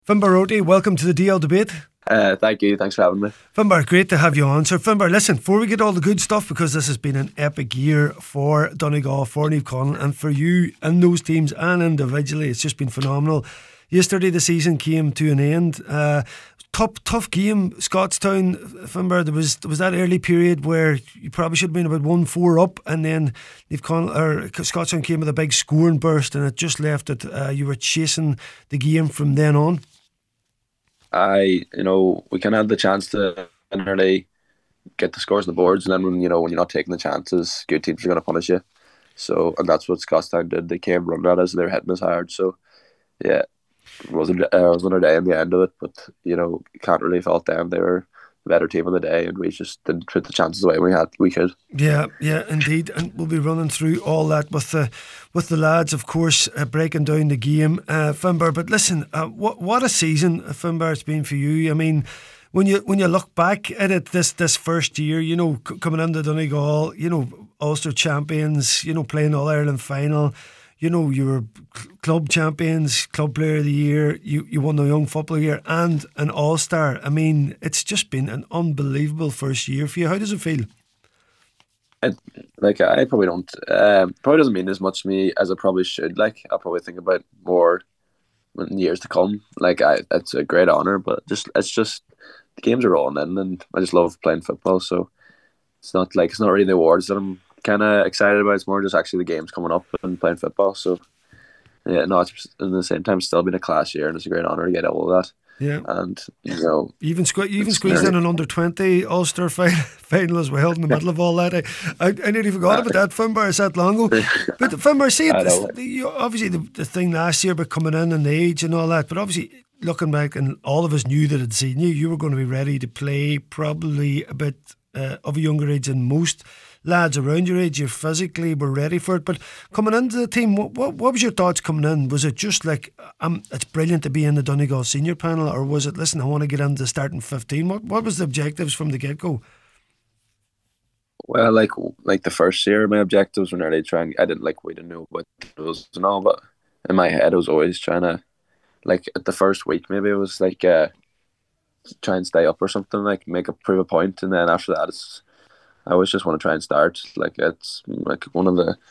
Finbar Oti, welcome to the DL debate. Thank you. Thanks for having me. Finbar, great to have you on. So Finbar, listen, before we get all the good stuff, because this has been an epic year for Donegal, for Niamh Conn, and for you and those teams and individually, it's just been phenomenal. Yesterday the season came to an end. Tough game, Scottstown, Finbar. There was that early period where you probably should have been about 1-4 up, and then Scottstown came with a big scoring burst, and it just left it. You were chasing the game from then on. We kind of had the chance to early get the scores on the boards, and then when you're not taking the chances, good teams are going to punish you. So, and that's what Scottstown did. They came running at us, they were hitting us hard. So, yeah, it was another day in the end of it, but you can't really fault them. They were the better team of the day, and we just didn't put the chances away we could. Yeah, indeed, and we'll be running through all that with the lads, of course, breaking down the game, Finbar. But listen, what a season, Finbar, it's been for you. I mean, when you look back at it, this first year, coming into Donegal, Ulster champions, playing All Ireland final. You were club champions, club player of the year, you won the Young Footballer Year and an All-Star. I mean, it's just been an unbelievable first year for you. How does it feel? I probably don't, probably doesn't mean as much to me as it probably should. I'll probably think about more in years to come. It's a great honour, but it's just the games are rolling in, and I just love playing football. So it's not really the awards that I'm kind of excited about. It's more just actually the games coming up and playing football. So yeah, no, it's at the same time still been a class year, and it's a great honour to get all of that. Yeah, and you even squeezed in an under-20 Ulster final as well in the middle of all that. I nearly forgot about that, Finbar. It's that long ago. But Finbar, see, obviously the thing last year about coming in and the age and all that, but obviously looking back, and all of us knew that had seen you were going to be ready to play probably a bit of a younger age than most lads around your age. You physically were ready for it, but coming into the team, what was your thoughts coming in? Was it just like, it's brilliant to be in the Donegal senior panel, or was it, listen, I want to get into starting 15? What was the objectives from the get-go? Well, like the first year, my objectives were nearly trying. We didn't know what it was and all, but in my head I was always trying to, at the first week maybe it was try and stay up or something, prove a point, and then after that I always just want to try and start. It's one of the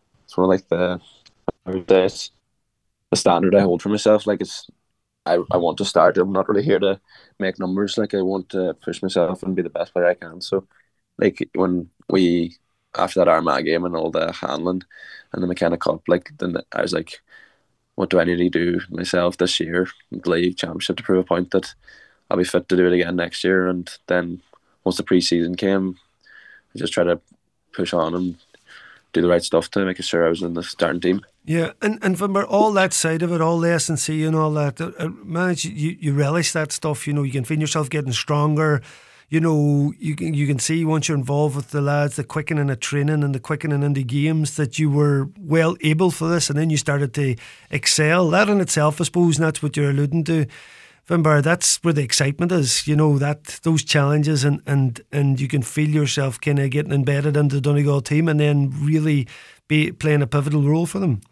standard I hold for myself. I want to start. I'm not really here to make numbers. I want to push myself and be the best player I can. So when we, after that Armagh game and all the handling and the McKenna Cup, then I was like, what do I need to do myself this year, the league championship, to prove a point that I'll be fit to do it again next year. And then once the pre-season came, I just try to push on and do the right stuff to make sure I was in the starting team. Yeah, and from all that side of it, all the S&C and all that, you relish that stuff. You can feel yourself getting stronger. You can see once you're involved with the lads, the quickening of training and the quickening in the games, that you were well able for this, and then you started to excel. That in itself, I suppose, and that's what you're alluding to, Finbar, that's where the excitement is, that those challenges, and you can feel yourself kind of getting embedded into the Donegal team and then really be playing a pivotal role for them.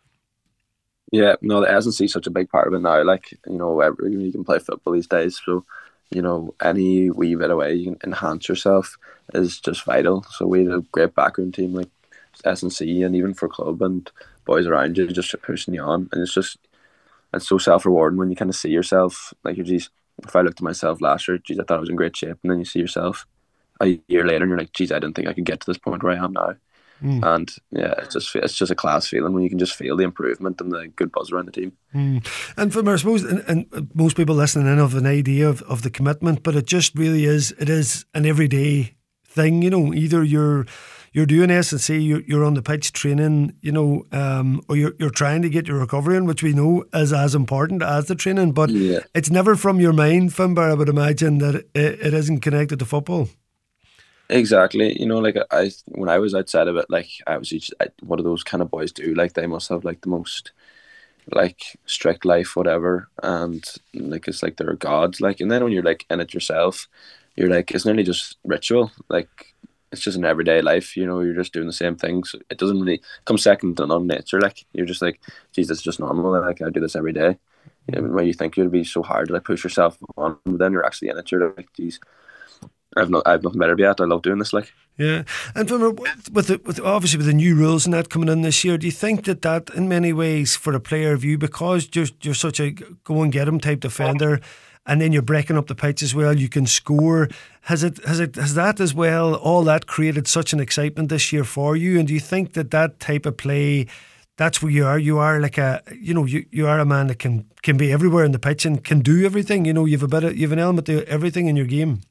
Yeah, no, the S&C is such a big part of it now. You can play football these days, so any wee bit away you can enhance yourself is just vital. So we had a great backroom team like S&C, and even for club and boys around you just pushing you on, and it's so self-rewarding when you kind of see yourself, geez, if I looked at myself last year, geez, I thought I was in great shape, and then you see yourself a year later and you're like, geez, I didn't think I could get to this point where I am now. And yeah, it's just a class feeling when you can just feel the improvement and the good buzz around the team. And from I suppose, and most people listening in have an idea of the commitment, but it just really is, it is an everyday thing. Either you're doing S&C, you're on the pitch training, or you're trying to get your recovery in, which we know is as important as the training, but It's never from your mind, Finbar. I would imagine that it isn't connected to football. Exactly. When I was outside of it, I was what do those kind of boys do? They must have the most strict life, whatever, and it's they're gods. And then when you're in it yourself, you're it's nearly just ritual. It's just an everyday life, you're just doing the same things. It doesn't really come second to none nature. You're just geez, it's just normal. I do this every day. When you think you'd be so hard to like push yourself on, but then you're actually in it. You're like, geez, I've nothing better to be at. I love doing this. Like, yeah, and with obviously with the new rules and that coming in this year, do you think that in many ways for a player of you, because you're such a go and get 'em type defender, and then you're breaking up the pitch as well, you can score. Has that as well? All that created such an excitement this year for you, and do you think that type of play? That's where you are. You are like you are a man that can be everywhere in the pitch and can do everything. You've an element to everything in your game.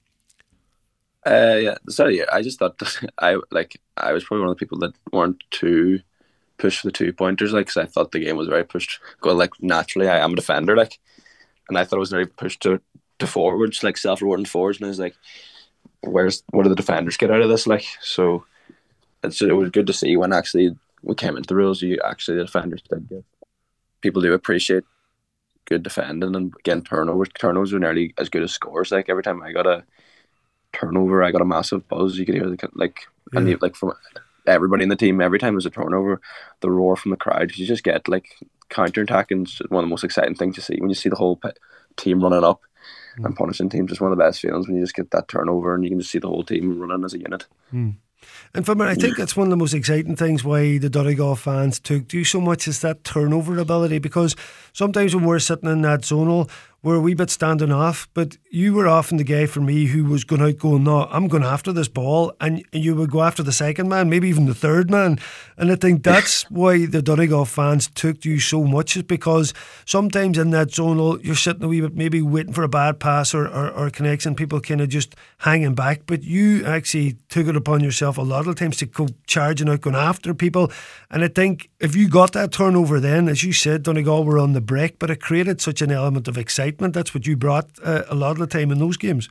Yeah. Sorry, I just thought I was probably one of the people that weren't too pushed for the 2-pointers, like, because I thought the game was very pushed. Go like naturally, I am a defender, like, and I thought it was very pushed to forwards, like self-rewarding forwards, and I was like, what do the defenders get out of this, like? So it was good to see when actually we came into the rules. The defenders did get. People do appreciate good defending, and again turnovers. Turnovers are nearly as good as scores. Like every time I got a turnover, I got a massive buzz. You could hear and like from everybody in the team. Every time there's a turnover, the roar from the crowd. You just get like counter-attacking. It's one of the most exciting things to see when you see the whole team running up and punishing teams. It's one of the best feelings when you just get that turnover and you can just see the whole team running as a unit. And for me, I think that's one of the most exciting things why the Donegal fans took you so much is that turnover ability, because sometimes when we're sitting in that zonal, we're a wee bit standing off, but you were often the guy for me who was going out going, no, I'm going after this ball, and you would go after the second man, maybe even the third man. And I think that's why the Donegal fans took you so much, is because sometimes in that zonal you're sitting a wee bit maybe waiting for a bad pass or a connection, people kind of just hanging back, but you actually took it upon yourself a lot of times to go charging out, going after people. And I think if you got that turnover then, as you said, Donegal were on the break, but it created such an element of excitement. That's what you brought a lot of the time in those games.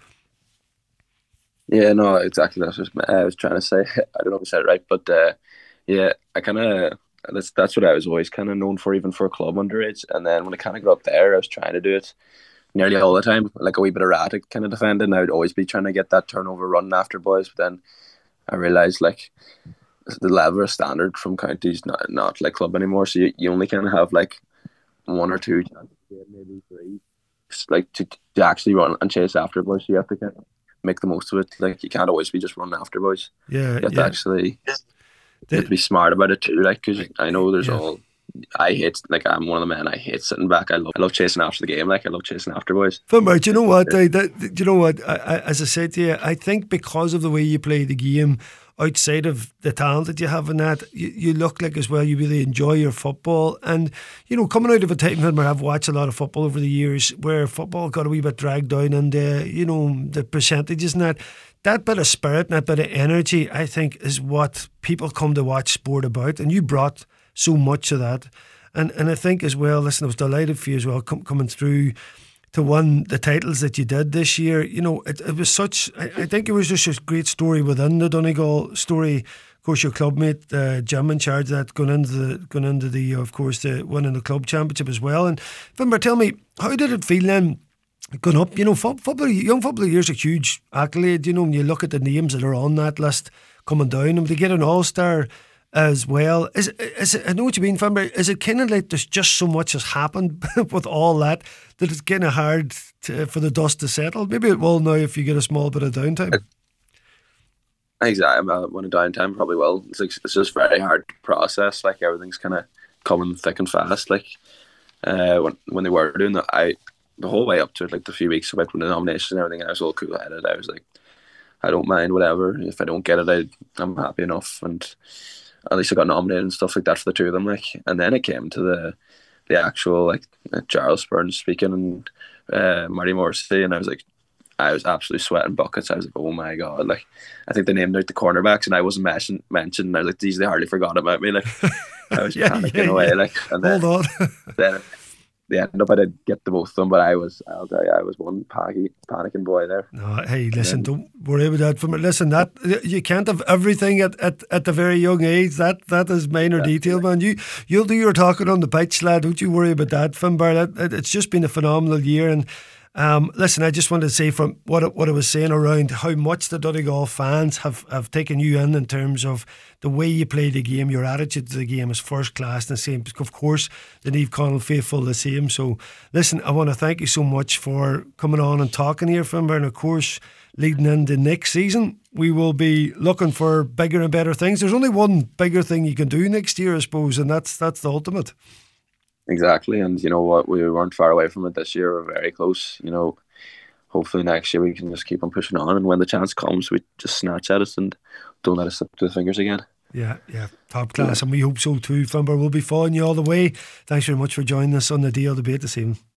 Yeah, no, exactly. That's what I was trying to say. I don't know if I said it right, but yeah, I kind of that's what I was always kind of known for, even for a club underage. And then when I kind of got up there, I was trying to do it nearly all the time, like a wee bit erratic kind of defending. I would always be trying to get that turnover running after boys, but then I realised like the level of standard from counties not like club anymore. So you only kind of have like one or two chances, maybe three, like to actually run and chase after boys. So you have to kind of make the most of it. Like you can't always be just running after boys. Yeah, you have to actually you have to be smart about it too. Like, because I know there's all. I hate, like, I'm one of the men. I hate sitting back. I love chasing after the game. Like, I love chasing after boys. Finbar, do you know what? Do you know what? As I said to you, I think because of the way you play the game, outside of the talent that you have in that, you look like as well you really enjoy your football. And, you know, coming out of a time where I've watched a lot of football over the years where football got a wee bit dragged down and, you know, the percentages and that bit of spirit and that bit of energy, I think, is what people come to watch sport about. And you brought so much of that. And I think as well, listen, I was delighted for you as well coming through to win the titles that you did this year. You know, it was such, I think it was just a great story within the Donegal story. Of course, your clubmate, Jim, in charge of that, going into the of course, the winning the club championship as well. And Finbar, tell me, how did it feel then going up? You know, young football years a huge accolade. You know, when you look at the names that are on that list coming down, and to get an all-star as well. Is it, I know what you mean, Finbar. Is it kind of like there's just so much has happened with all that it's kind of hard for the dust to settle? Maybe it will now if you get a small bit of downtime. Exactly. When a downtime probably will. It's just very hard to process. Like, everything's kind of coming thick and fast. Like when they were doing that, the whole way up to it, like the few weeks about when the nominations and everything, I was all cool-headed. I was like, I don't mind whatever. If I don't get it, I'm happy enough. And at least I got nominated and stuff like that for the two of them. Like, and then it came to the actual, like, Charles Burns speaking and Marty Morrissey, and I was absolutely sweating buckets. I was like, oh my god! Like, I think they named out the cornerbacks, and I wasn't mentioned. I was like, geez, they hardly forgot about me. Like, I was panicking away. Like, and then, hold on. Then they ended up I did get the both of them, but I'll tell you, I was one panicking boy there. No, hey, listen, don't worry about that. Listen, that you can't have everything at the very young age. That is minor detail, man. You'll do your talking on the pitch, lad. Don't you worry about that, Finbar. It's just been a phenomenal year, and Listen, I just wanted to say from what I was saying around how much the Donegal fans have taken you in terms of the way you play the game, your attitude to the game is first class, and the same, of course, the Niamh Connell faithful the same. So listen, I want to thank you so much for coming on and talking here, Finbar, and of course leading into next season we will be looking for bigger and better things. There's only one bigger thing you can do next year, I suppose, and that's the ultimate. Exactly, and you know what, we weren't far away from it this year. We're very close. You know, hopefully next year we can just keep on pushing on, and when the chance comes, we just snatch at it and don't let it slip through the fingers again. Yeah, top class, and we hope so too. Finbar, we'll be following you all the way. Thanks very much for joining us on the DL Debate this evening.